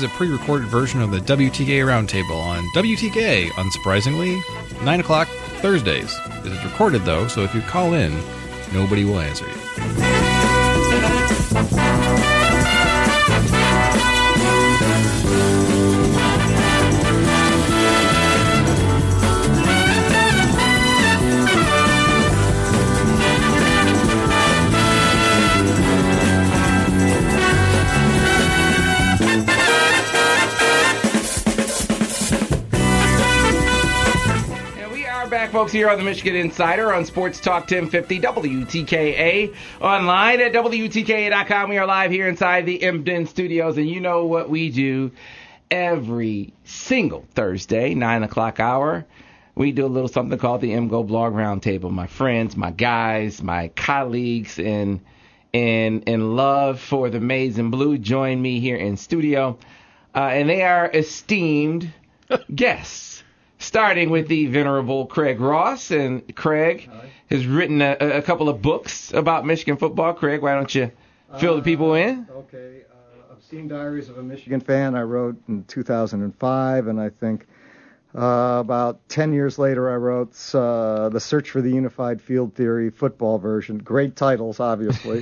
a pre-recorded version of the WTK Roundtable on WTK, unsurprisingly, 9 o'clock Thursdays. It is recorded, though, so if you call in, nobody will answer you. Folks, here on the Michigan Insider on Sports Talk 1050 WTKA, online at WTKA.com. We are live here inside the Emden Studios, and you know what we do every single Thursday, 9 o'clock hour. We do a little something called the MGO Blog Roundtable. My friends, my guys, my colleagues in love for the Maize and Blue join me here in studio, and they are esteemed guests. Starting with the venerable Craig Ross, and Craig has written a couple of books about Michigan football. Craig, why don't you fill the people in? Okay, Obscene Diaries of a Michigan Fan I wrote in 2005, and I think about 10 years later I wrote The Search for the Unified Field Theory football version. Great titles, obviously.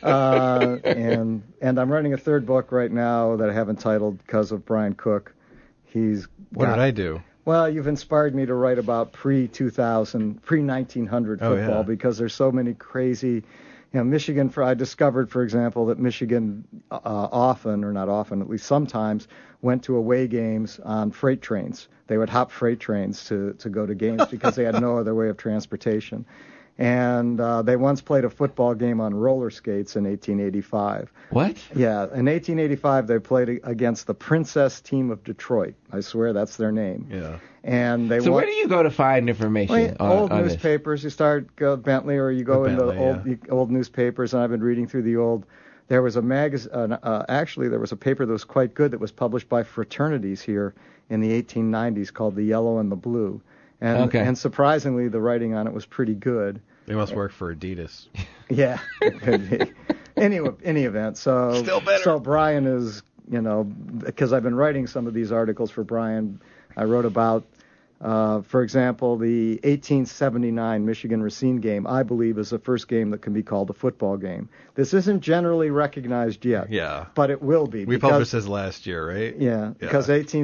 And I'm writing a third book right now that I haven't titled because of Brian Cook. What did I do? Well, you've inspired me to write about pre-2000, pre-1900 football because there's so many crazy, Michigan. I discovered, for example, that Michigan often, or not often, at least sometimes, went to away games on freight trains. They would hop freight trains to go to games because they had no other way of transportation. And they once played a football game on roller skates in 1885. What? Yeah, in 1885 they played against the Princess team of Detroit. I swear that's their name. Yeah. And they where do you go to find information? Old on newspapers. You go Bentley, or you go into old newspapers. And I've been reading through the old. There was a magazine. Actually, there was a paper that was quite good that was published by fraternities here in the 1890s called The Yellow and the Blue. And surprisingly, the writing on it was pretty good. They must work for Adidas. Yeah, it could be. Any event. So still better. So Brian is, because I've been writing some of these articles for Brian. I wrote about, for example, the 1879 Michigan-Racine game, I believe, is the first game that can be called a football game. This isn't generally recognized yet. Yeah. But it will be. We published this last year, right? Yeah, because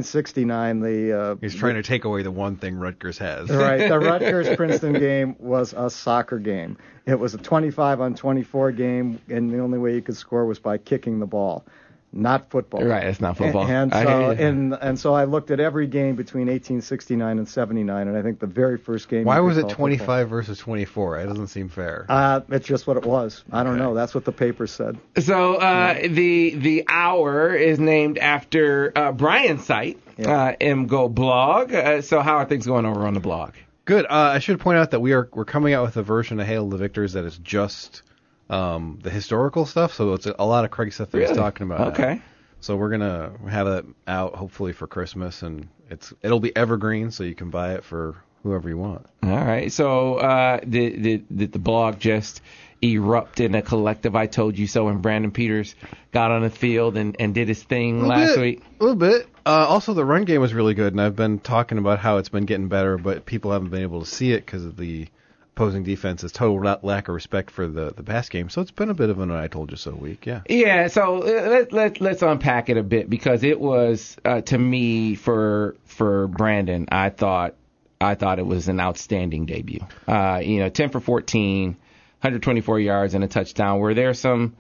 1869, he's trying to take away the one thing Rutgers has. Right. The Rutgers-Princeton game was a soccer game. It was a 25-on-24 game, and the only way you could score was by kicking the ball. Not football. Right, it's not football. And so I looked at every game between 1869 and 79, and I think the very first game. Why was it 25 versus 24? That doesn't seem fair. It's just what it was. I don't know. That's what the paper said. So the hour is named after Brian's site, MGO Blog. So how are things going over on the blog? Good. I should point out that we're coming out with a version of Hail the Victors that is just the historical stuff, so it's a lot of Craig stuff that he's talking about. Okay. So we're gonna have it out hopefully for Christmas, and it'll be evergreen, so you can buy it for whoever you want. All right. So did the blog just erupt in a collective I told you so when Brandon Peters got on the field and did his thing last week? A little bit. Also, the run game was really good, and I've been talking about how it's been getting better, but people haven't been able to see it because of the opposing defense's total lack of respect for the pass game. So it's been a bit of an I told you so week, yeah. Yeah, so let's unpack it a bit, because it was, to me, for Brandon, I thought it was an outstanding debut. 10 for 14, 124 yards and a touchdown. Were there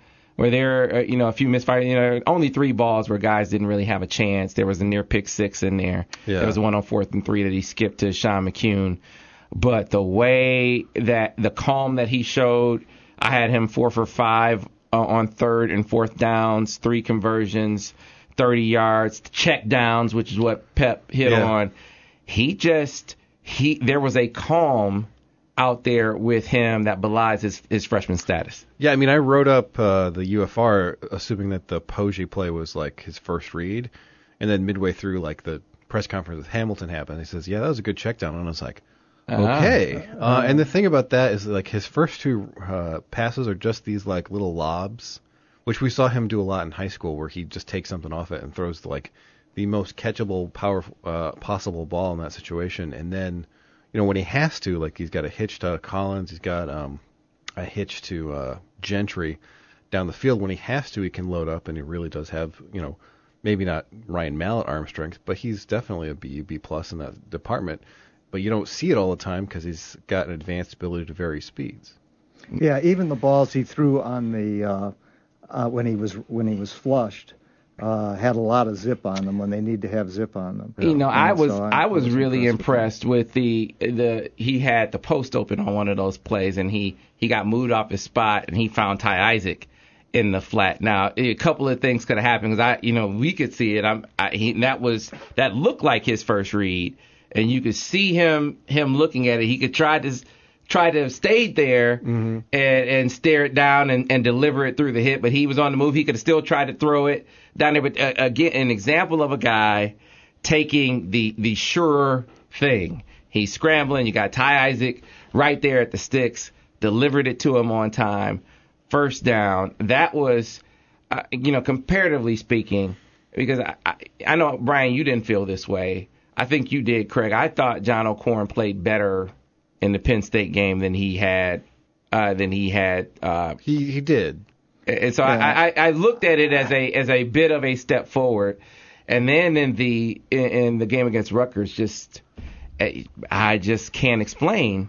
a few misfires? Only 3 balls where guys didn't really have a chance. There was a near pick 6 in there. Yeah. There was one on 4th and 3 that he skipped to Sean McCune. But the way that the calm that he showed, I had him 4 for 5 on 3rd and 4th downs, 3 conversions, 30 yards, check downs, which is what Pep hit on. There was a calm out there with him that belies his freshman status. Yeah, I mean, I wrote up the UFR assuming that the Poggi play was like his first read, and then midway through, like the press conference with Hamilton happened. He says, "Yeah, that was a good check down," and I was like, okay. And the thing about that is, like, his first 2 passes are just these like little lobs which we saw him do a lot in high school, where he just takes something off it and throws the most catchable, possible ball in that situation. And then, when he has to, like he's got a hitch to Collins, he's got a hitch to Gentry down the field. When he has to, he can load up, and he really does have, maybe not Ryan Mallett arm strength, but he's definitely a B plus in that department. But you don't see it all the time because he's got an advanced ability to vary speeds. Yeah, even the balls he threw on the when he was flushed had a lot of zip on them when they need to have zip on them. I was really impressed with he had the post open on one of those plays, and he got moved off his spot, and he found Ty Isaac in the flat. Now, a couple of things could have happened because we could see it. That looked like his first read, and you could see him looking at it. He could try to have stayed there and stare it down and deliver it through the hip, but he was on the move. He could have still tried to throw it down there. But again, an example of a guy taking the sure thing. He's scrambling. You got Ty Isaac right there at the sticks, delivered it to him on time. First down. That was, comparatively speaking, because I know, Brian, you didn't feel this way. I think you did, Craig. I thought John O'Korn played better in the Penn State game than he had. He did. And so yeah. I looked at it as a bit of a step forward. And then in the game against Rutgers, I just can't explain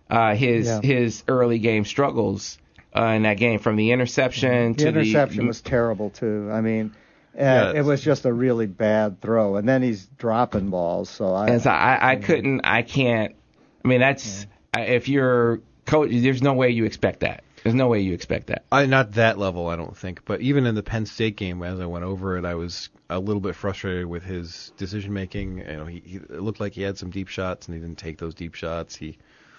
his early game struggles. In that game, from the interception to the interception was terrible too. I mean, it was just a really bad throw, and then he's dropping balls. So I can't. I mean, that's if you're coach, there's no way you expect that. There's no way you expect that. Not that level, I don't think. But even in the Penn State game, as I went over it, I was a little bit frustrated with his decision making. It looked like he had some deep shots, and he didn't take those deep shots. He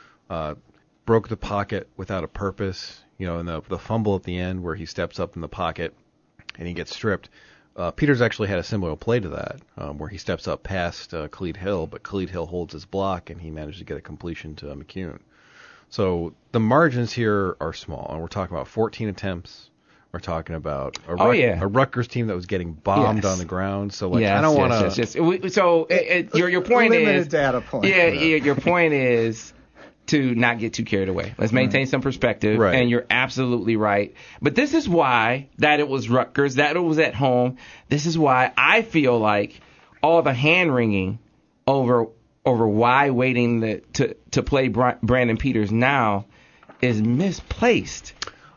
broke the pocket without a purpose. In the fumble at the end where he steps up in the pocket and he gets stripped. Peters actually had a similar play to that where he steps up past Khalid Hill, but Khalid Hill holds his block and he managed to get a completion to McCune. So the margins here are small, and we're talking about 14 attempts. We're talking about a Rutgers team that was getting bombed on the ground. So I don't want to. So your point is data point. Yeah, your point is to not get too carried away. Let's maintain some perspective, and you're absolutely right. But this is why that it was Rutgers, that it was at home. This is why I feel like all the hand-wringing over why waiting to play Brandon Peters now is misplaced.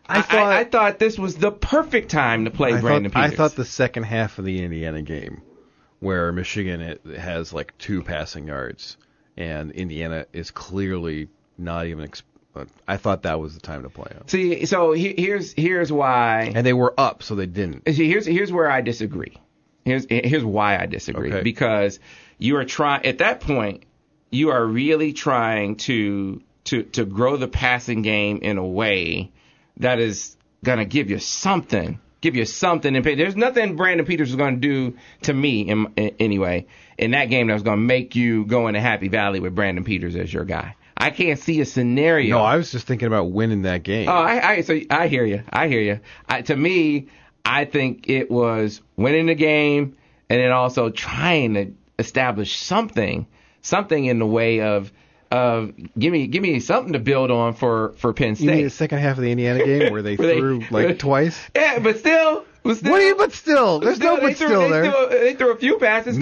I thought this was the perfect time to play Brandon Peters. I thought the second half of the Indiana game, where Michigan has like 2 passing yards, and Indiana is clearly not even. I thought that was the time to play him. See, so here's why. And they were up, so they didn't. See, here's where I disagree. Here's why I disagree. Okay. Because you are trying at that point. You are really trying to grow the passing game in a way that is gonna give you something. And there's nothing Brandon Peters is going to do to me, anyway, in that game that was going to make you go into Happy Valley with Brandon Peters as your guy. I can't see a scenario. No, I was just thinking about winning that game. Oh, I hear you. To me, I think it was winning the game and then also trying to establish something in the way of give me something to build on for Penn State. You mean the second half of the Indiana game where they threw twice? Yeah, but still. What do you? But still, there's no but still there. They threw a few passes.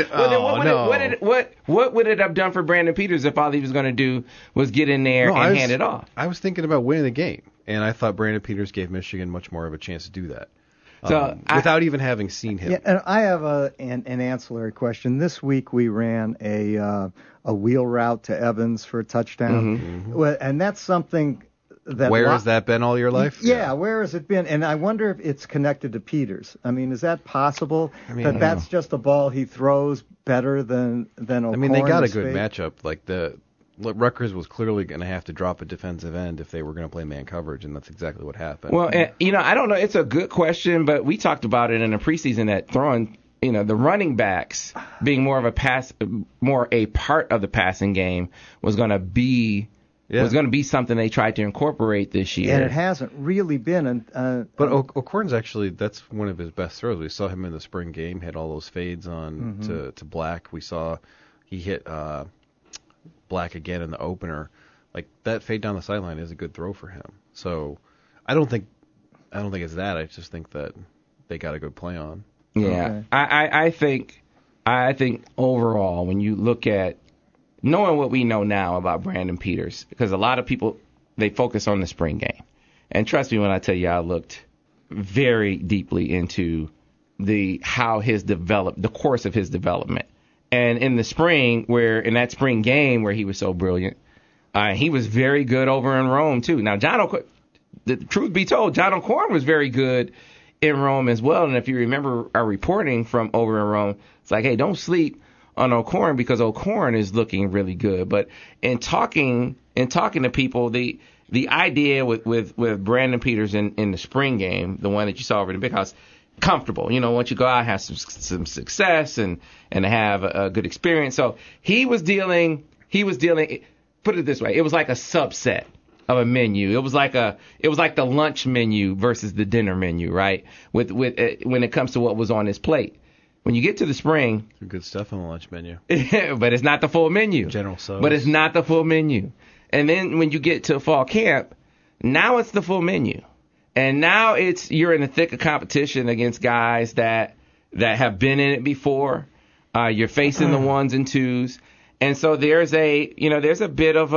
What would it have done for Brandon Peters if all he was going to do was get in there and hand it off? I was thinking about winning the game, and I thought Brandon Peters gave Michigan much more of a chance to do that. Without even having seen him. Yeah, and I have an ancillary question. This week we ran a wheel route to Evans for a touchdown, and that's something that. Where has that been all your life? Yeah, where has it been? And I wonder if it's connected to Peters. I mean, is that possible? That's just a ball he throws better than O'Korn? I mean, they got a good matchup. Rutgers was clearly going to have to drop a defensive end if they were going to play man coverage, and that's exactly what happened. Well, I don't know. It's a good question, but we talked about it in the preseason that throwing, the running backs being more a part of the passing game was going to be was going to be something they tried to incorporate this year. And it hasn't really been. But O'Korn's actually, that's one of his best throws. We saw him in the spring game, had all those fades on to Black. We saw he hit Black again in the opener. Like, that fade down the sideline is a good throw for him. So I don't think it's that. I just think that they got a good play on. Yeah. Okay. I think overall, when you look at knowing what we know now about Brandon Peters, because a lot of people, they focus on the spring game. And trust me when I tell you, I looked very deeply into the course of his development. And in the spring, in that spring game where he was so brilliant, he was very good over in Rome too. Now, the truth be told, John O'Korn was very good in Rome as well. And if you remember our reporting from over in Rome, it's like, hey, don't sleep on O'Korn because O'Korn is looking really good. But in talking to people, the idea with Brandon Peters in the spring game, the one that you saw over in the Big House, comfortable. You know, once you go out, have some success and have a good experience. So he was dealing. Put it this way, it was like a subset of a menu. It was like the lunch menu versus the dinner menu, right? With when it comes to what was on his plate. When you get to the spring, some good stuff on the lunch menu, but it's not the full menu. General Tso's. But it's not the full menu. And then when you get to fall camp, now it's the full menu. And now you're in the thick of competition against guys that have been in it before. You're facing the ones and twos, and so there's a bit of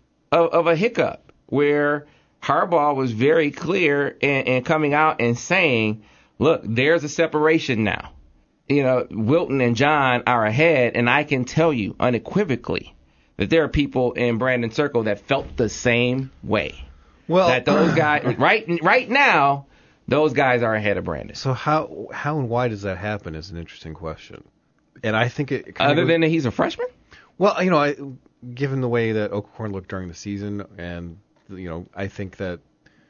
a hiccup where Harbaugh was very clear in coming out and saying, look, there's a separation now. You know, Wilton and John are ahead, and I can tell you unequivocally that there are people in Brandon's circle that felt the same way. Well, that those guys right now, those guys are ahead of Brandon. So how and why does that happen is an interesting question. And I think it other than that he's a freshman? Well, you know, given the way that O'Korn looked during the season, and you know, I think that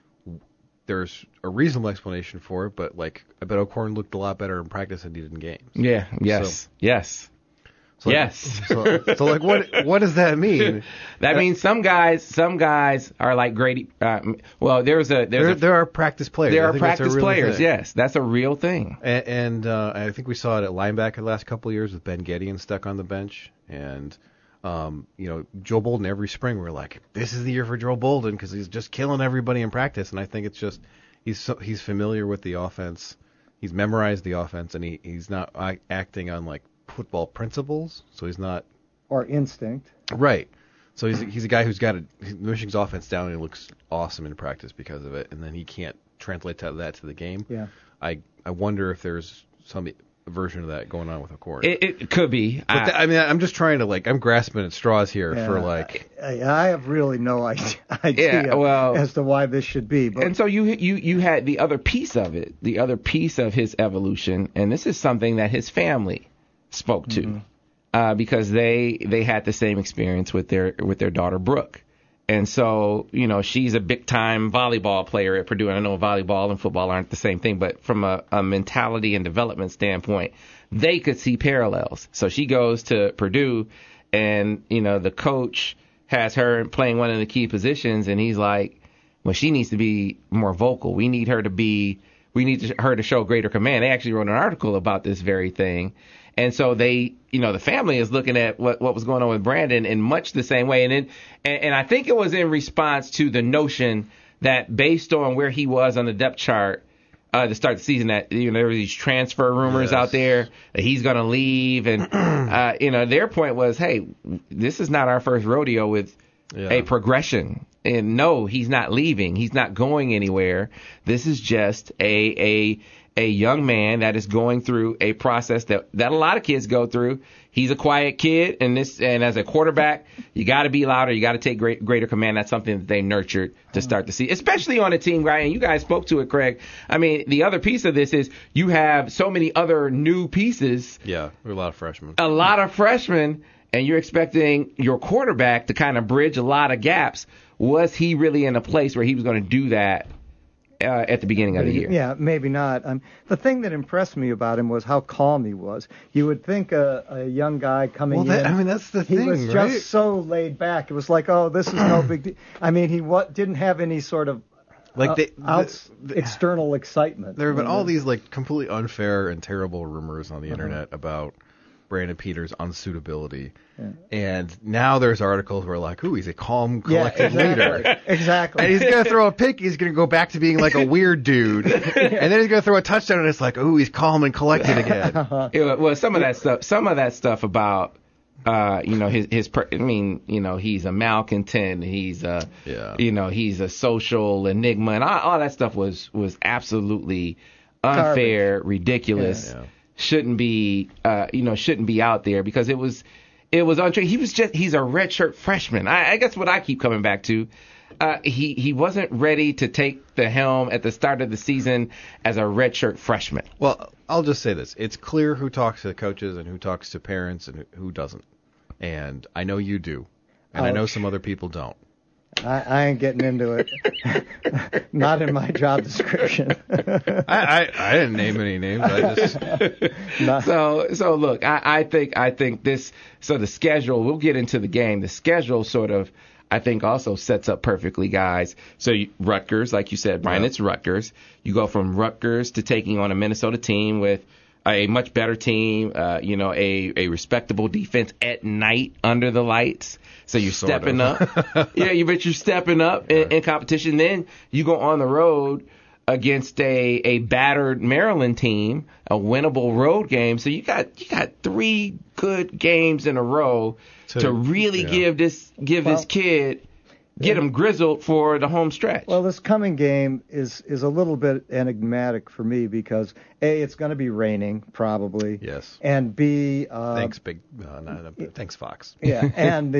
there's a reasonable explanation for it. But like, I bet O'Korn looked a lot better in practice than he did in games. Yeah. Yes. Yes. So yes. So like, what does that mean? That means some guys are like Grady. Well, there are practice players. There are practice players. Thing. Yes, that's a real thing. And I think we saw it at linebacker the last couple of years with Ben Gedeon stuck on the bench, and you know, Joe Bolden every spring we're like, this is the year for Joe Bolden because he's just killing everybody in practice, and I think it's just he's familiar with the offense, he's memorized the offense, and he's not acting on like football principles, so he's not or instinct. Right. So he's a guy who's got Michigan's offense down and he looks awesome in practice because of it, and then he can't translate that to the game. Yeah. I wonder if there's some version of that going on with O'Korn. It could be. But I mean, I'm just trying to I'm grasping at straws here for like. I have really no idea as to why this should be. But. And so you had the other piece of it, the other piece of his evolution, and this is something that his family spoke to, because they had the same experience with their daughter Brooke, and so you know she's a big time volleyball player at Purdue. And I know volleyball and football aren't the same thing, but from a mentality and development standpoint, they could see parallels. So she goes to Purdue, and you know the coach has her playing one of the key positions, and he's like, well, she needs to be more vocal. We need her to show greater command. They actually wrote an article about this very thing. And so the family is looking at what was going on with Brandon in much the same way. And I think it was in response to the notion that based on where he was on the depth chart to start the season, that there were these transfer rumors out there that he's going to leave. And, their point was, hey, this is not our first rodeo with a progression. And no, he's not leaving. He's not going anywhere. This is just a young man that is going through a process that a lot of kids go through. He's a quiet kid, and as a quarterback, you got to be louder. You got to take greater command. That's something that they nurtured to start to see, especially on a team, right? And you guys spoke to it, Craig. I mean, the other piece of this is you have so many other new pieces. Yeah, there are a lot of freshmen. A lot of freshmen, and you're expecting your quarterback to kind of bridge a lot of gaps. Was he really in a place where he was going to do that at the beginning of the year. Yeah, maybe not. The thing that impressed me about him was how calm he was. You would think a young guy coming in. I mean, that's the thing, right? He was just so laid back. It was like, oh, this is no big deal. I mean, he didn't have any sort of external excitement. There have been all these like completely unfair and terrible rumors on the internet about Brandon Peters' unsuitability. Yeah. And now there's articles where like, ooh, he's a calm, collected leader. Exactly. And he's going to throw a pick. He's going to go back to being like a weird dude. And then he's going to throw a touchdown, and it's like, ooh, he's calm and collected again. Well, some of that stuff about, he's a malcontent. He's he's a social enigma, and all that stuff was absolutely unfair, garbage. Ridiculous. Yeah. Shouldn't be out there because it was untrue. He's a redshirt freshman. I guess what I keep coming back to, he wasn't ready to take the helm at the start of the season as a redshirt freshman. Well, I'll just say this: it's clear who talks to coaches and who talks to parents and who doesn't. And I know you do, and I know some other people don't. I ain't getting into it. Not in my job description. I didn't name any names. I just So look, I think this. So the schedule. We'll get into the game. The schedule sort of, I think, also sets up perfectly, guys. So Rutgers, like you said, Brian, It's Rutgers. You go from Rutgers to taking on a Minnesota team with a much better team. A respectable defense at night under the lights. So you're stepping up. Yeah, you're stepping up in competition. Then you go on the road against a battered Maryland team, a winnable road game. So you got 3 good games in a row to really give this kid, get him grizzled for the home stretch. Well, this coming game is a little bit enigmatic for me because A, it's going to be raining probably. Yes. And B, thanks Fox. Yeah, and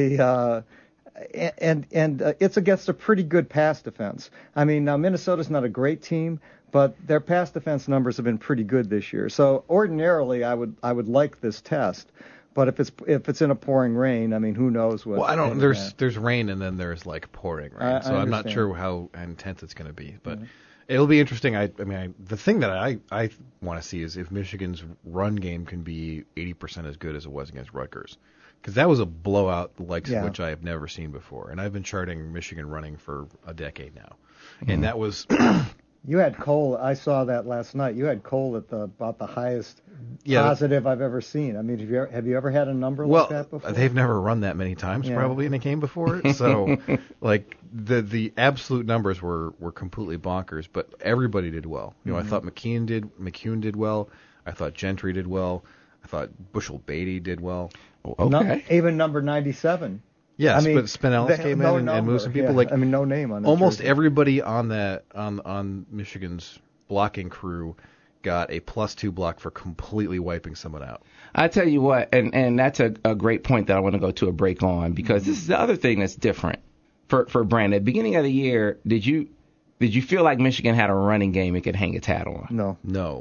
it's against a pretty good pass defense. I mean, now Minnesota's not a great team, but their pass defense numbers have been pretty good this year. So ordinarily, I would like this test. But if it's in a pouring rain, I mean, who knows what? Well, there's rain and then there's like pouring rain, so I'm not sure how intense it's going to be, but it'll be interesting. The thing that I want to see is if Michigan's run game can be 80% as good as it was against Rutgers, because that was a blowout which I have never seen before, and I've been charting Michigan running for a decade now, and that was. You had Cole. I saw that last night. You had Cole at about the highest positive I've ever seen. I mean, have you ever had a number like that before? They've never run that many times probably in a game before. So, like the absolute numbers were completely bonkers. But everybody did well. I thought McCune did well. I thought Gentry did well. I thought Bushel Beatty did well. Okay. Even number 97. Yes, but Spinellis came in and moved some people. No name on that. Almost everybody on that on Michigan's blocking crew got a +2 block for completely wiping someone out. I tell you what, and that's a great point that I want to go to a break on, because this is the other thing that's different for Brandon. At the beginning of the year, did you feel like Michigan had a running game it could hang its hat on? No.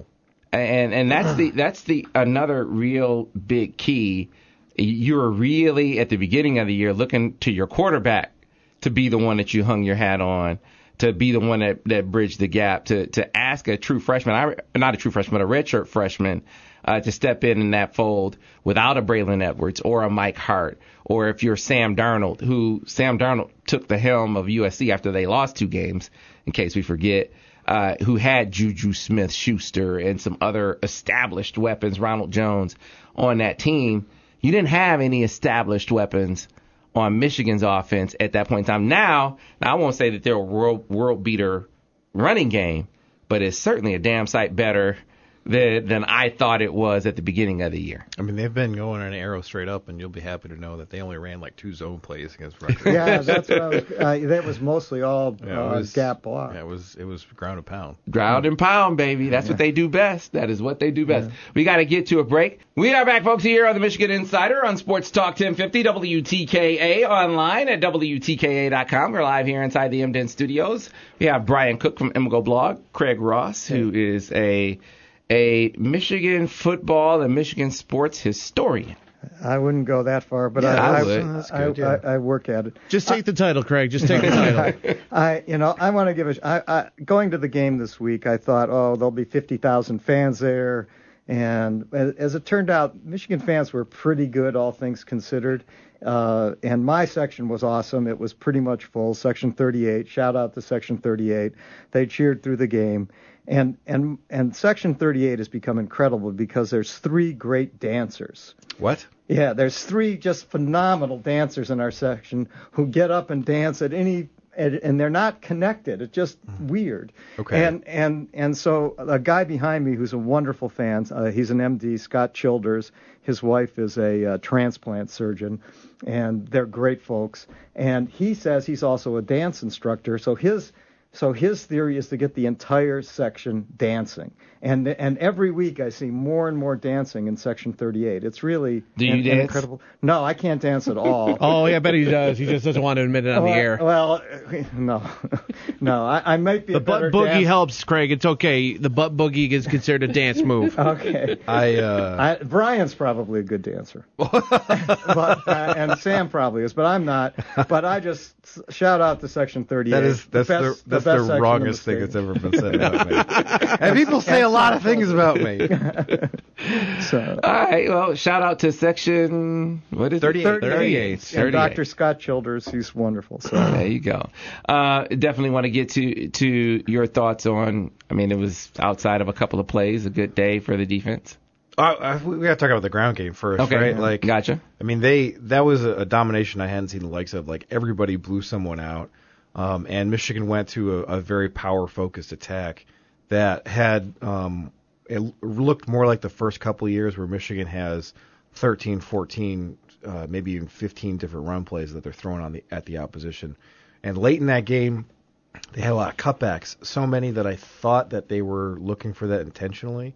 And that's the another real big key. You were really, at the beginning of the year, looking to your quarterback to be the one that you hung your hat on, to be the one that bridged the gap, to ask a true freshman, not a true freshman, but a redshirt freshman, to step in that fold without a Braylon Edwards or a Mike Hart, or if you're Sam Darnold, Sam Darnold took the helm of USC after they lost 2 games, in case we forget, who had Juju Smith-Schuster and some other established weapons, Ronald Jones, on that team. You didn't have any established weapons on Michigan's offense at that point in time. Now I won't say that they're a world beater running game, but it's certainly a damn sight better than I thought it was at the beginning of the year. I mean, they've been going an arrow straight up, and you'll be happy to know that they only ran like 2 zone plays against Rutgers. Yeah, that's what I was. That was mostly all gap block. Yeah, it was ground and pound. Ground and pound, baby. That's what they do best. That is what they do best. Yeah. We got to get to a break. We are back, folks, here on the Michigan Insider on Sports Talk 1050 WTKA, online at WTKA.com. We're live here inside the Emden Studios. We have Brian Cook from Emgo Blog, Craig Ross, who is a Michigan football and Michigan sports historian. I wouldn't go that far, but I work at it. Just take the title, Craig. Just take the title. I want to give going to the game this week. I thought, there'll be 50,000 fans there, and as it turned out, Michigan fans were pretty good, all things considered. And my section was awesome. It was pretty much full. Section 38. Shout out to Section 38. They cheered through the game. And Section 38 has become incredible because there's 3 great dancers. What? Yeah, there's 3 just phenomenal dancers in our section who get up and dance at any, and they're not connected. It's just weird. Okay. And so a guy behind me who's a wonderful fan, he's an MD, Scott Childers. His wife is a transplant surgeon, and they're great folks. And he says he's also a dance instructor. So his theory is to get the entire section dancing. And every week I see more and more dancing in Section 38. It's really incredible. No, I can't dance at all. Oh, yeah, I bet he does. He just doesn't want to admit it on the air. Well, no. I might be the a better butt boogie dancer. helps, Craig. It's okay. The butt boogie is considered a dance move. Okay. Brian's probably a good dancer. And Sam probably is, but I'm not. But I just shout out to Section 38. That's the wrongest thing that's ever been said about me. And people say a lot of things about me. So. All right. Well, shout out to Section, what is 38. it? 38. And Dr. Scott Childers, he's wonderful. So. There you go. Definitely want to get to your thoughts on, it was outside of a couple of plays, a good day for the defense. We got to talk about the ground game first, okay, right? Gotcha. That was a domination I hadn't seen the likes of. Everybody blew someone out. And Michigan went to a very power-focused attack that had it looked more like the first couple of years where Michigan has 13, 14, maybe even 15 different run plays that they're throwing at the opposition. And late in that game, they had a lot of cutbacks, so many that I thought that they were looking for that intentionally,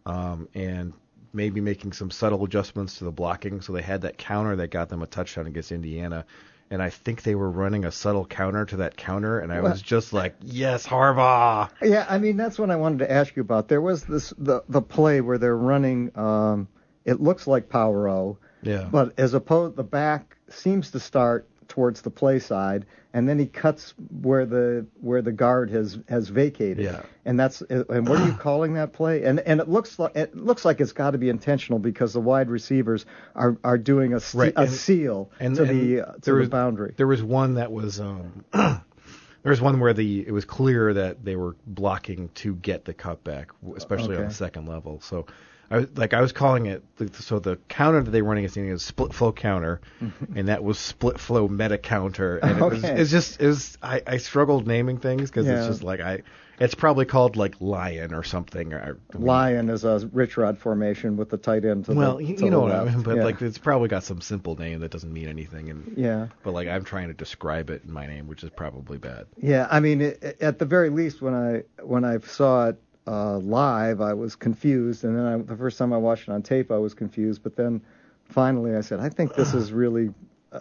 and maybe making some subtle adjustments to the blocking. So they had that counter that got them a touchdown against Indiana. And I think they were running a subtle counter to that counter, and I was just like, yes, Harbaugh. Yeah, that's what I wanted to ask you about. There was the play where they're running, it looks like Power O, but as opposed, the back seems to start towards the play side, and then he cuts where the guard has vacated. Yeah. And what are you calling that play? And it looks like it's got to be intentional because the wide receivers are doing a seal to the boundary. There was one that was there was one where it was clear that they were blocking to get the cutback, especially on the second level. So I was calling it, so the counter that they were running against Indiana was split flow counter, and that was split flow meta counter. And I struggled naming things because it's just it's probably called lion or something. Lion is a Rich Rod formation with the tight end to the you know what I mean, but it's probably got some simple name that doesn't mean anything. But I'm trying to describe it in my name, which is probably bad. Yeah, at the very least, when I saw it live, I was confused, and then the first time I watched it on tape, I was confused. But then finally, I said, I think this is really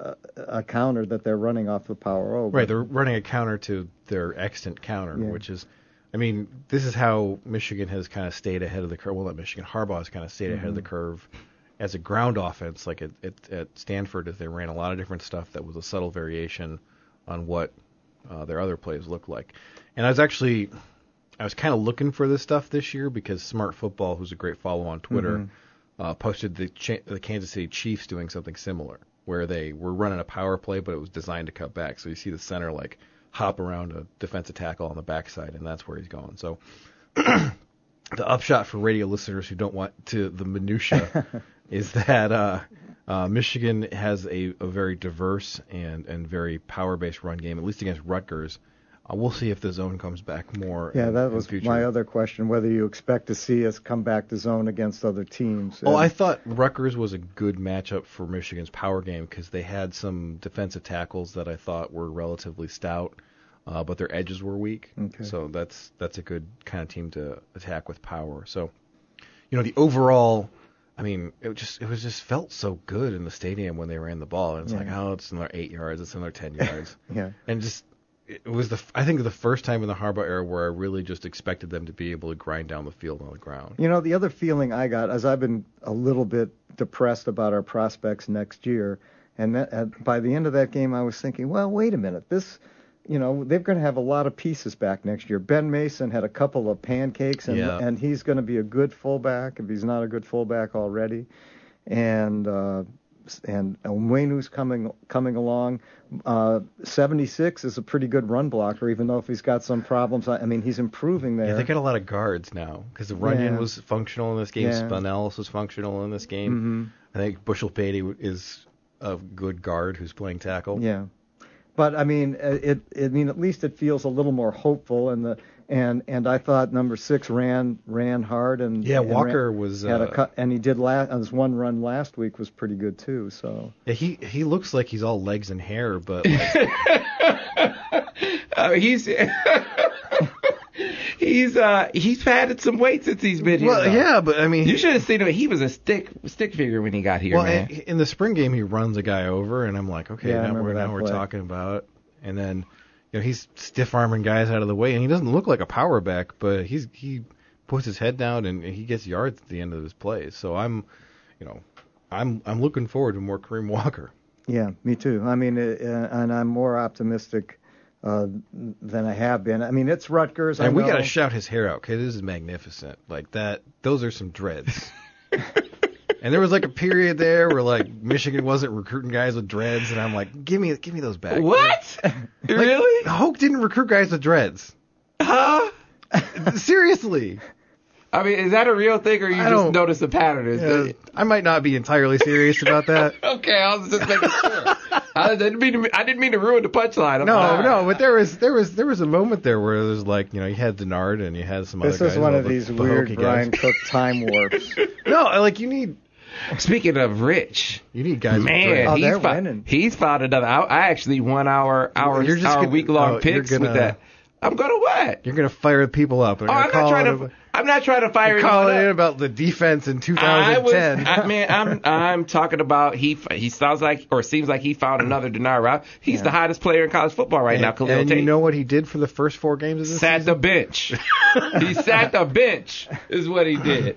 a counter that they're running off the Power O. Right, they're running a counter to their extant counter, which is, this is how Michigan has kind of stayed ahead of the curve. Well, not Michigan, Harbaugh has kind of stayed ahead of the curve as a ground offense. Like at Stanford, they ran a lot of different stuff that was a subtle variation on what their other plays looked like. And I was kind of looking for this stuff this year because Smart Football, who's a great follow on Twitter, posted the Kansas City Chiefs doing something similar, where they were running a power play, but it was designed to cut back. So you see the center hop around a defensive tackle on the backside, and that's where he's going. So the upshot for radio listeners who don't want the minutia is that Michigan has a very diverse and very power-based run game, at least against Rutgers. We'll see if the zone comes back more. Yeah, that was my other question, whether you expect to see us come back to zone against other teams. I thought Rutgers was a good matchup for Michigan's power game because they had some defensive tackles that I thought were relatively stout, but their edges were weak. Okay. So that's a good kind of team to attack with power. So, the overall, it just felt so good in the stadium when they ran the ball. And it's it's another 8 yards, it's another 10 yards. Yeah. And just... it was I think the first time in the Harbaugh era where I really just expected them to be able to grind down the field on the ground. The other feeling I got, as I've been a little bit depressed about our prospects next year, and by the end of that game, I was thinking, well, wait a minute, they're going to have a lot of pieces back next year. Ben Mason had a couple of pancakes, and he's going to be a good fullback if he's not a good fullback already, and Onwenu's coming along. 76 is a pretty good run blocker, even though if he's got some problems. I mean, he's improving there. Yeah, they got a lot of guards now because Runyon was functional in this game. Yeah. Spinellis was functional in this game. Mm-hmm. I think Bushell-Beatty is a good guard who's playing tackle. Yeah, but I mean, at least it feels a little more hopeful. And I thought number 6 ran hard and Walker had a cut, and he did his one run last week was pretty good too. So yeah, he looks like he's all legs and hair, but he's padded some weight since he's been here. Well, yeah, but I mean, you should have seen him. He was a stick figure when he got here, man. In the spring game, he runs a guy over, and I'm like, okay, now we're talking about, and then. He's stiff-arming guys out of the way, and he doesn't look like a power back, but he puts his head down and he gets yards at the end of his plays. So I'm looking forward to more Kareem Walker. Yeah, me too. I mean, and I'm more optimistic than I have been. I mean, it's Rutgers. And we got to shout his hair out because this is magnificent. Like that, those are some dreads. And there was like a period there where like Michigan wasn't recruiting guys with dreads, and I'm like, give me those back. What? Really? Hoke didn't recruit guys with dreads. Huh? Seriously. I mean, is that a real thing, or you just notice a pattern? I might not be entirely serious about that. Okay, I was just making sure. I didn't mean to ruin the punchline. No, but there was a moment there where there's like, you had Denard and you had some other guys. This is one of these weird Brian Cook time warps. No, like you need. Speaking of Rich, you need guys. Man, they're winning. He's found another. I actually won our week-long picks with that. I'm gonna what? You're gonna fire people up. I'm not trying to fire you up. In about the defense in 2010. I'm talking about he sounds like or seems like he found another Denard route. He's the hottest player in college football right now. Khalil and Tate. You know what he did for the first 4 games of this season? Sat the bench. He sat the bench is what he did.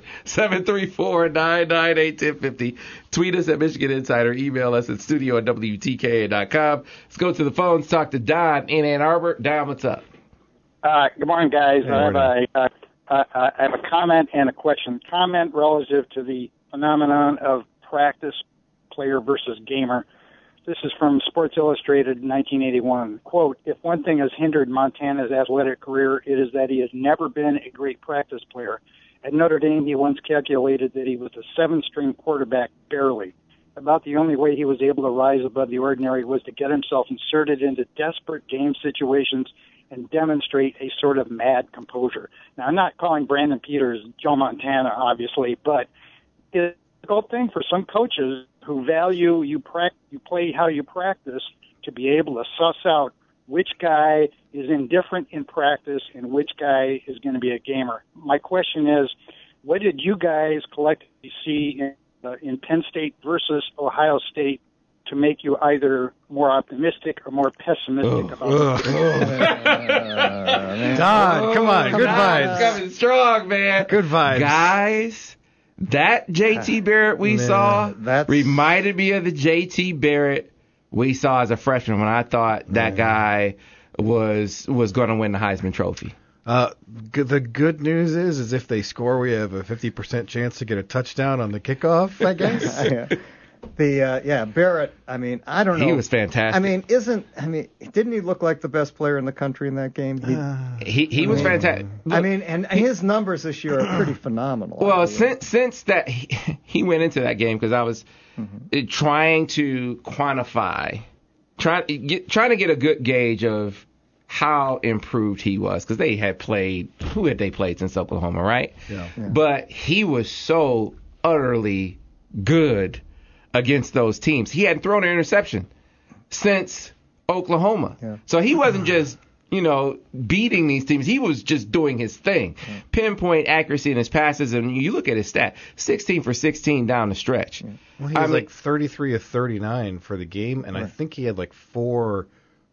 734-998-1050. Tweet us at Michigan Insider. Email us at studio@WTKA.com. Let's go to the phones. Talk to Don in Ann Arbor. Don, what's up? Good morning, guys. Good morning. I have a comment and a question. Comment relative to the phenomenon of practice player versus gamer. This is from Sports Illustrated 1981. Quote, if one thing has hindered Montana's athletic career, it is that he has never been a great practice player. At Notre Dame, he once calculated that he was a 7-string quarterback barely. About the only way he was able to rise above the ordinary was to get himself inserted into desperate game situations and demonstrate a sort of mad composure. Now, I'm not calling Brandon Peters Joe Montana, obviously, but it's a difficult thing for some coaches who value you play how you practice to be able to suss out which guy is indifferent in practice and which guy is going to be a gamer. My question is, what did you guys collectively see in Penn State versus Ohio State to make you either more optimistic or more pessimistic about it? Don, come on. Good vibes. Coming strong, man. Good vibes. Guys, that J.T. Barrett we saw reminded me of the J.T. Barrett we saw as a freshman when I thought that guy was going to win the Heisman Trophy. The good news is if they score, we have a 50% chance to get a touchdown on the kickoff, I guess. Barrett, I mean, I don't know. He was fantastic. Didn't he look like the best player in the country in that game? He was fantastic. Look, and his numbers this year are pretty phenomenal. Well, since that he went into that game because I was trying to quantify, trying to get a good gauge of how improved he was because they had played. Who had they played since Oklahoma, right? Yeah. But he was so utterly good against those teams. He hadn't thrown an interception since Oklahoma. Yeah. So he wasn't just, beating these teams. He was just doing his thing. Yeah. Pinpoint accuracy in his passes, and you look at his stat, 16 for 16 down the stretch. Yeah. Well, he was like 33 of 39 for the game, and I think he had like 4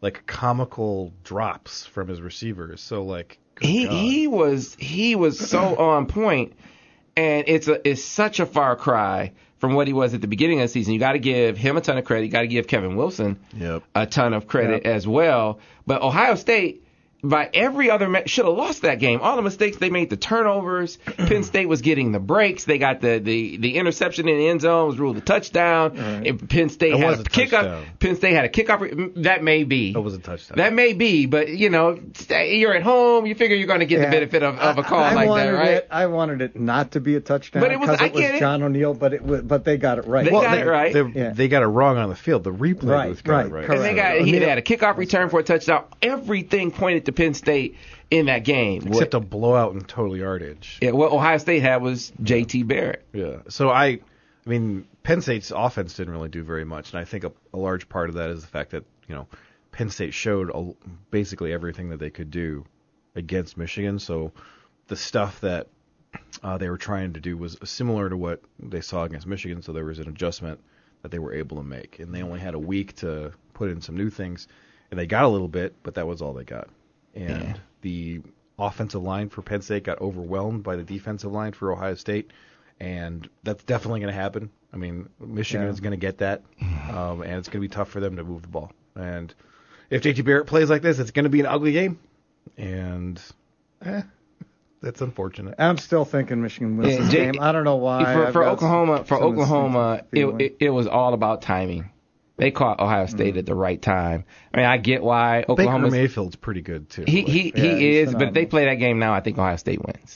like comical drops from his receivers. So like he was so on point, and it's such a far cry from what he was at the beginning of the season. You got to give him a ton of credit. You got to give Kevin Wilson a ton of credit as well. But Ohio State, by every other should have lost that game. All the mistakes they made, the turnovers. Penn State was getting the breaks. They got the interception in the end zone was ruled a touchdown. Right. Penn State had a kickoff. Penn State had a kickoff. That may be. It was a touchdown. That may be, but you're at home. You figure you're going to get the benefit of a call like that, right? I wanted it not to be a touchdown, but it was John O'Neill. But they got it right. They got it right. They got it wrong on the field. The replay was right. And they had a kickoff return for a touchdown. Everything pointed to Penn State in that game. Except a blowout in total yardage. Yeah, what Ohio State had was J.T. Barrett. Yeah. So I mean, Penn State's offense didn't really do very much, and I think a large part of that is the fact that, Penn State showed basically everything that they could do against Michigan. So the stuff that they were trying to do was similar to what they saw against Michigan, so there was an adjustment that they were able to make. And they only had a week to put in some new things, and they got a little bit, but that was all they got. And the offensive line for Penn State got overwhelmed by the defensive line for Ohio State, and that's definitely going to happen. I mean, Michigan is going to get that, and it's going to be tough for them to move the ball. And if J.T. Barrett plays like this, it's going to be an ugly game, and that's unfortunate. I'm still thinking Michigan wins this game. I don't know why. For Oklahoma, it was all about timing. They caught Ohio State at the right time. I mean, I get why Oklahoma. Baker Mayfield's pretty good too. He is, but if they play that game now, I think Ohio State wins.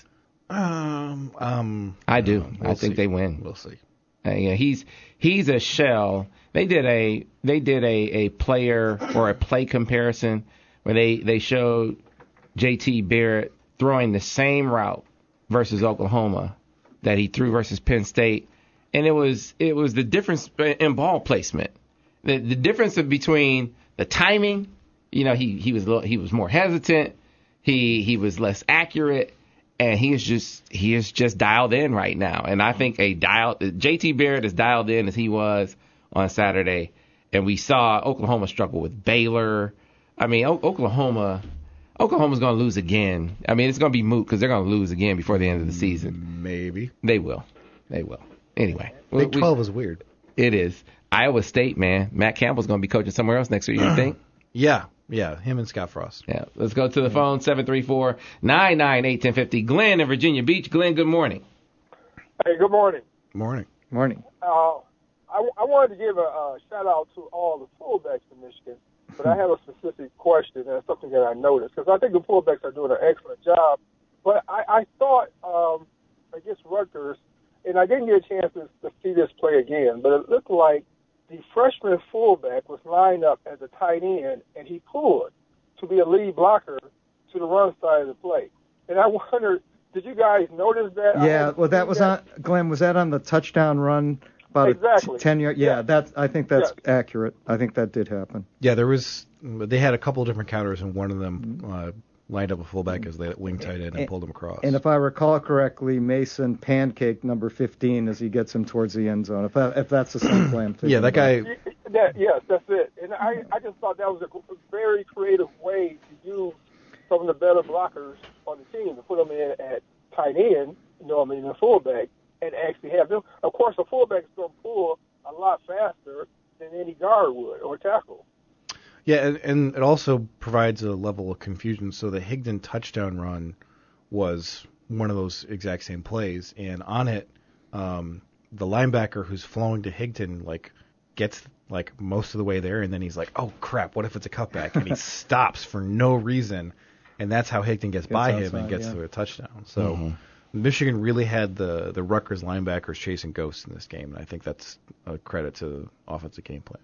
I do. I think they win. We'll see. Yeah, he's a shell. They did a player or a play comparison where they showed J.T. Barrett throwing the same route versus Oklahoma that he threw versus Penn State, and it was the difference in ball placement. The difference between the timing, he was more hesitant, he was less accurate, and he is just dialed in right now. And I think J.T. Barrett is dialed in as he was on Saturday, and we saw Oklahoma struggle with Baylor. I mean, Oklahoma's going to lose again. I mean, it's going to be moot because they're going to lose again before the end of the season. Maybe they will. Anyway, Big 12 is weird. It is. Iowa State, man. Matt Campbell's going to be coaching somewhere else next year, you think? Yeah, him and Scott Frost. Yeah, let's go to the phone, 734-998-1050. Glenn in Virginia Beach. Glenn, good morning. Hey, good morning. Morning. I wanted to give a shout-out to all the fullbacks in Michigan, but I have a specific question, and it's something that I noticed, because I think the fullbacks are doing an excellent job, but I thought against Rutgers, and I didn't get a chance to see this play again, but it looked like the freshman fullback was lined up as a tight end, and he pulled to be a lead blocker to the run side of the play. And I wondered, did you guys notice that? Yeah, well, that was on, Glenn, was that on the touchdown run? About exactly. 10-yard. Yeah, I think that's accurate. I think that did happen. Yeah, they had a couple of different counters, and one of them lined up a fullback as they wing tight end and pulled him across. And if I recall correctly, Mason pancaked number 15 as he gets him towards the end zone. If that's the same play I'm thinking. Yeah, that guy. Yes, that's it. And I just thought that was a very creative way to use some of the better blockers on the team to put them in at tight end, the fullback, and actually have them. Of course, a fullback is going to pull a lot faster than any guard would or tackle. Yeah, and it also provides a level of confusion. So the Higdon touchdown run was one of those exact same plays, and on it, the linebacker who's flowing to Higdon gets most of the way there, and then he's like, "Oh crap! What if it's a cutback?" And he stops for no reason, and that's how Higdon gets by him and gets to a touchdown. So Michigan really had the Rutgers linebackers chasing ghosts in this game, and I think that's a credit to the offensive game plan.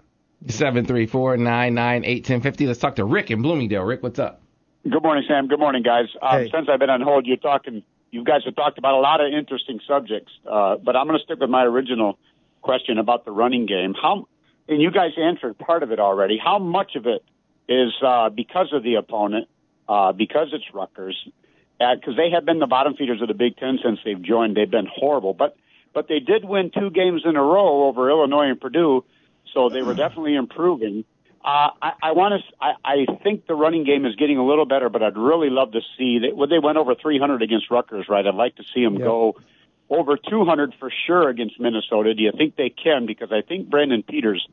734-998-1050. Let's talk to Rick in Bloomingdale. Rick, what's up? Good morning, Sam. Good morning, guys. Hey. Since I've been on hold, you guys have talked about a lot of interesting subjects, but I'm going to stick with my original question about the running game. And you guys answered part of it already. How much of it is because of the opponent, because it's Rutgers, because they have been the bottom feeders of the Big Ten since they've joined. They've been horrible, but they did win 2 games in a row over Illinois and Purdue. So they were definitely improving. I think the running game is getting a little better, but I'd really love to see that. Well, they went over 300 against Rutgers, right? I'd like to see them go over 200 for sure against Minnesota. Do you think they can? Because I think Brandon Peters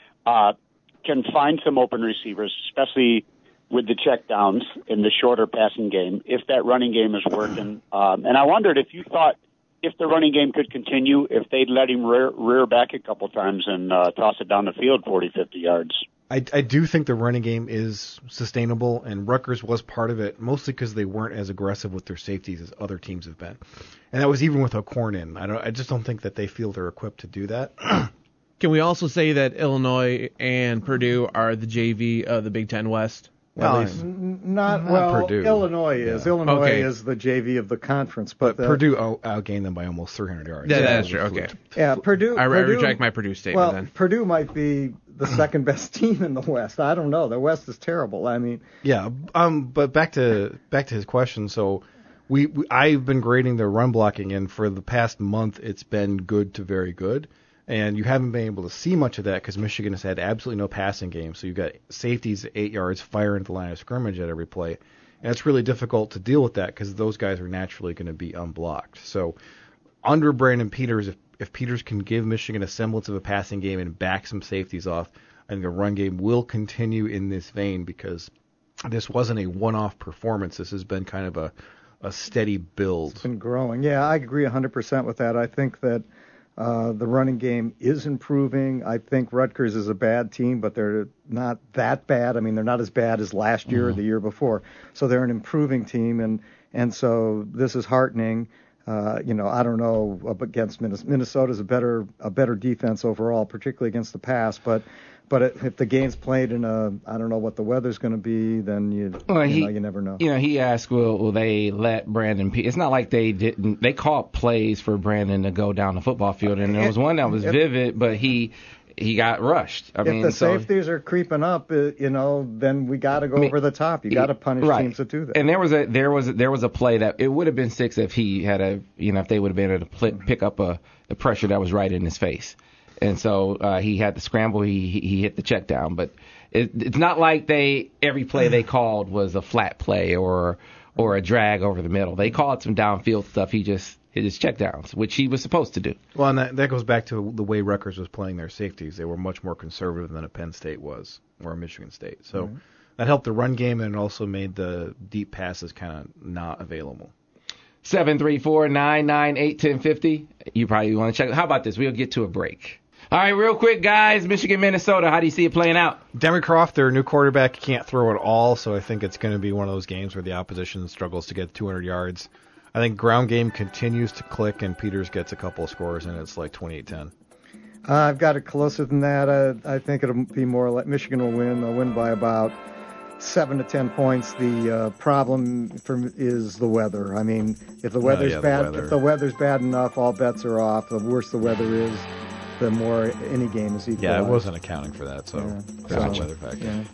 can find some open receivers, especially with the checkdowns in the shorter passing game, if that running game is working. And I wondered if you thought if the running game could continue, if they'd let him rear back a couple times and toss it down the field 40, 50 yards. I do think the running game is sustainable, and Rutgers was part of it, mostly because they weren't as aggressive with their safeties as other teams have been. And that was even with O'Korn in. I just don't think that they feel they're equipped to do that. Can we also say that Illinois and Purdue are the JV of the Big Ten West? Well, not Purdue. Illinois is. Yeah. Illinois is the JV of the conference, but Purdue outgained them by almost 300 yards. Yeah, that's true. Okay. Yeah, Purdue. I retract my Purdue statement. Well, Purdue might be the second best team in the West. I don't know. The West is terrible. I mean. Yeah. But back to his question. So, I've been grading their run blocking, and for the past month, it's been good to very good. And you haven't been able to see much of that because Michigan has had absolutely no passing game. So you've got safeties 8 yards firing at the line of scrimmage at every play. And it's really difficult to deal with that because those guys are naturally going to be unblocked. So under Brandon Peters, if Peters can give Michigan a semblance of a passing game and back some safeties off, I think the run game will continue in this vein because this wasn't a one-off performance. This has been kind of a steady build. It's been growing. Yeah, I agree 100% with that. I think that the running game is improving. I think Rutgers is a bad team, but they're not that bad. I mean, they're not as bad as last year or the year before. So they're an improving team, and so this is heartening. I don't know against Minnesota's a better defense overall, particularly against the pass. But if the game's played in I don't know what the weather's going to be, then you never know. He asked, will they let Brandon? It's not like they didn't. They called plays for Brandon to go down the football field, and there was one that was vivid, but he got rushed. If the safeties are creeping up, then we got to go over the top. You got to punish teams that do that. And there was a play that it would have been 6 if he had if they would have been able to pick up the pressure that was right in his face. And so he had to scramble. He hit the check down, but it's not like every play they called was a flat play or a drag over the middle. They called some downfield stuff. He just hit his check downs, which he was supposed to do. Well, and that goes back to the way Rutgers was playing their safeties. They were much more conservative than a Penn State was or a Michigan State. So that helped the run game, and it also made the deep passes kind of not available. 734-998-1050. You probably want to check. How about this? We'll get to a break. All right, real quick, guys. Michigan, Minnesota. How do you see it playing out? Demoncroft, their new quarterback, can't throw at all, so I think it's going to be one of those games where the opposition struggles to get 200 yards. I think ground game continues to click, and Peters gets a couple of scores, and it's like 28-10. I've got it closer than that. I think it'll be more like Michigan will win. They'll win by about 7 to 10 points. The problem is the weather. I mean, if the weather's bad, if the weather's bad enough, all bets are off. The worse the weather is, the more any game is equal. Yeah, I wasn't accounting for that, so there's a weather factor. Yeah.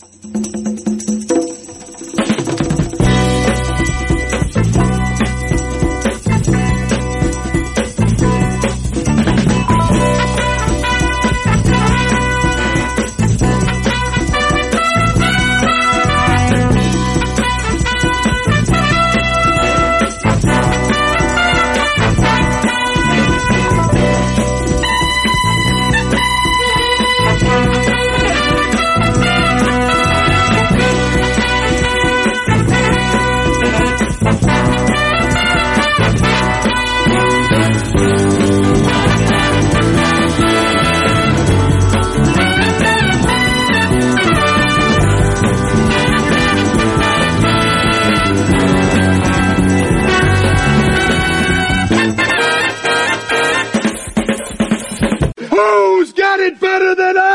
Who's got it better than